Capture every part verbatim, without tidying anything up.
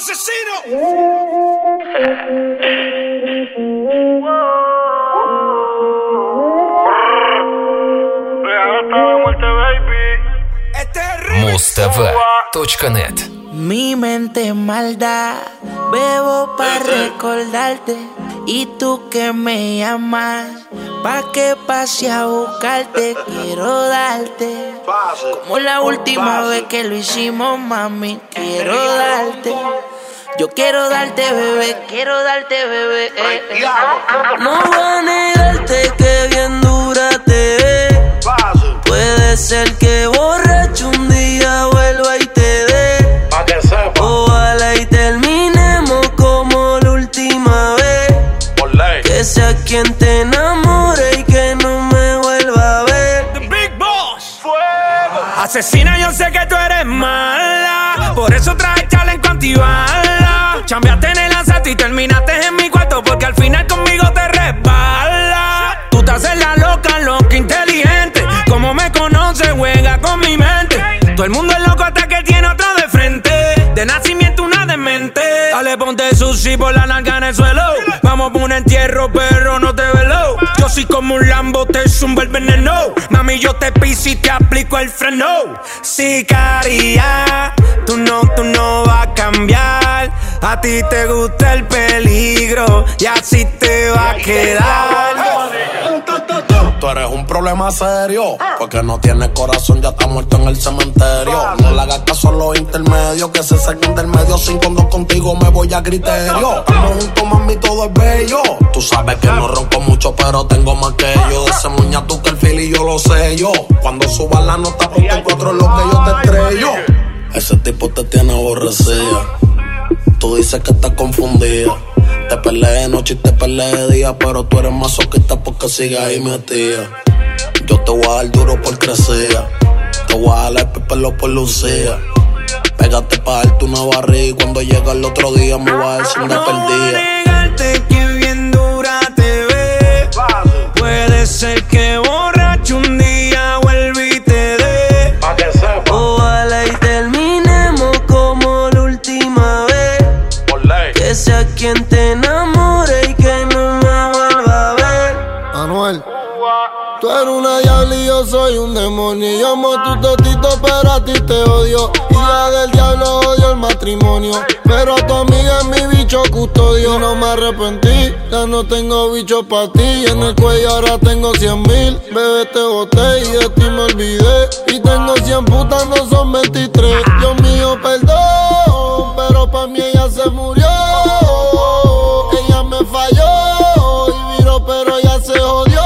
asesino. Муз-ТВ точка нет. Mi mente maldad, bebo para recordarte. Y tú que me llamas, pa' que pase a buscarte. Quiero darte, como la última vez que lo hicimos, mami. Quiero darte, yo quiero darte, bebé. Quiero darte, bebé. eh, eh. No voy a negarte que bien dura te ves. Puede ser que borracho un día vuelva y te dé. Pa' que sepa. Ojalá y terminemos como la última vez. Por ley. Que sea quien te enamore y que no me vuelva a ver. The Big Boss. Fuego. Asesina, yo sé que tú eres mala, por eso traje chaleco antibala. Chambeaste en el asalto y terminaste en mi cuarto, porque al final conmigo te resbala. Tú te haces la loca, loca, inteligente. Como me conoces, juega con mi mente. Todo el mundo es loco hasta que tiene otro de frente. De nacimiento una demente. Dale, ponte sushi por la nalga en el suelo. Vamos por un entierro, pero no te velo. Yo soy como un Lambo, te zumba el veneno. Mami, yo te piso y te aplico el freno. Sicaria, tú no, tú no vas a cambiar. A ti te gusta el peligro y así te va a quedar. Tú eres un problema serio, porque no tienes corazón, ya está muerto en el cementerio. No le hagas caso a los intermedios, que se saquen del medio. Sin cuando contigo me voy a criterio. Estamos juntos, mami, todo es bello. Tú sabes que no ronco mucho, pero tengo más que yo. De ese muña tú que el fili yo lo sé yo. Cuando subas la nota, ponte cuatro es lo que yo te estrello. Ese tipo te tiene aborrecida. Tú dices que estás confundida. Te peleé de noche y te peleé de día, pero tú eres masoquista porque sigues ahí metida. Yo te voy a dar duro por crecer. Te voy a jalar el pelo por lucía. Pégate pa' darte una barriga y cuando llega el otro día me voy a dar sin de No voy a perdida. negarte que bien dura te ves. Puede ser que borracho un día vuelva y te dé. Pa' que sepa. Ojalá y terminemos como la última vez. Por ley. Que sea quien te enamore y que no me vuelva a ver. Anuel, tú eres una diabla y yo soy un demonio. Yo amo tu totito, pero a ti te odio. Hija del diablo, odio el matrimonio. Pero a tu amiga es mi bicho custodio. No me arrepentí, ya no tengo bicho pa' ti. En el cuello ahora tengo cien mil. Bebé, te boté y de ti me olvidé. Y tengo cien putas, no son veintitrés. Dios mío, perdón, pero pa' mí ella se murió. Ella me falló y viró, pero ella se jodió.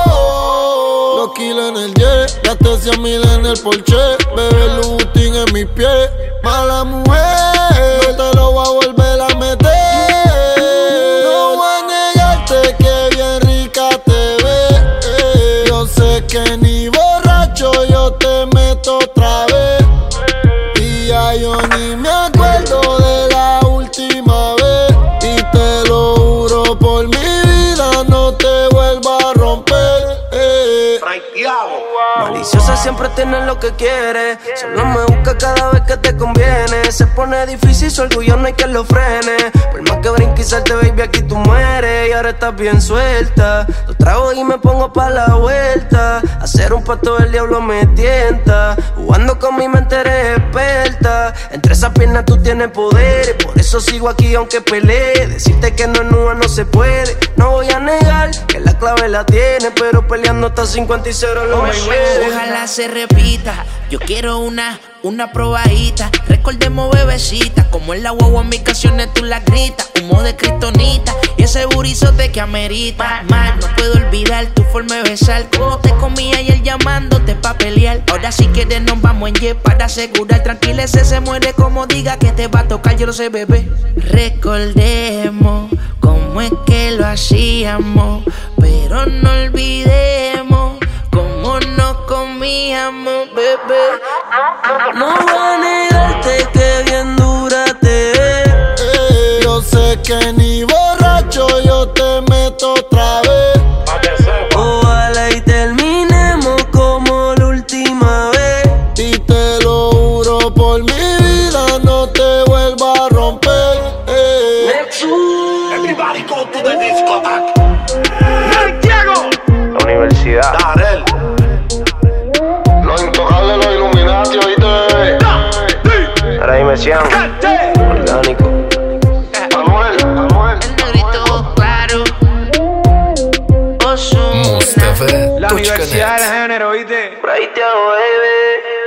Los kilos en el jet, gasté cien mil en el Porsche. Bebé, Louboutin en mis pies. Mala mujer, no te lo voy a volver a meter. No voy a negarte que bien rica te ves. Yo sé que ni borracho yo te meto otra vez. Y ya yo ni me acuerdo de la última vez. Y te lo juro por mi vida, no te vuelvo a romper. eh. Maliciosa siempre tiene lo que quiere. Solo me busca cada vez que te conviene. Se pone difícil, su orgullo no hay que lo frene. Por más que brinque y salte, baby, aquí tú mueres. Y ahora estás bien suelta. Lo trago y me pongo pa' la vuelta. Hacer un pacto del diablo me tienta. Jugando con mi mente eres experta. Entre esas piernas tú tienes poder. Por eso sigo aquí aunque pelee. Decirte que no es nua no se puede. No voy a negar que la clave la tiene, pero peleando hasta cincuenta y cero lo me Ojalá se repita. Yo quiero una, una probadita. Recordemos bebecita, como en la guagua en mis canciones tú la gritas. Humo de kriptonita y ese burizote que amerita. Mal, no puedo olvidar tu forma de besar. Como te comía ayer llamándote pa' pelear. Ahora si quieres nos vamos en jet para asegurar. Tranquila, ese se muere como diga que te va a tocar. Yo lo sé, bebé. Recordemos cómo es que lo hacíamos, pero no olvidemos cómo nos comíamos, bebé. No voy a negarte que bien dura te ves. Eh, yo sé que ni borracho yo te meto otra vez. Ojalá y terminemos como la última vez. Y te lo juro por mi vida, no te vuelvo a romper. to the discotheque. Santiago. La universidad. Darel. Los intocables, los Illuminati, oíste. Ahora dime Cian. Orgánico. Anuel, Anuel. El negrito claro. Ozuna. Mustv La точка universidad нет. del género, ¿viste? Por ahí te hago, baby.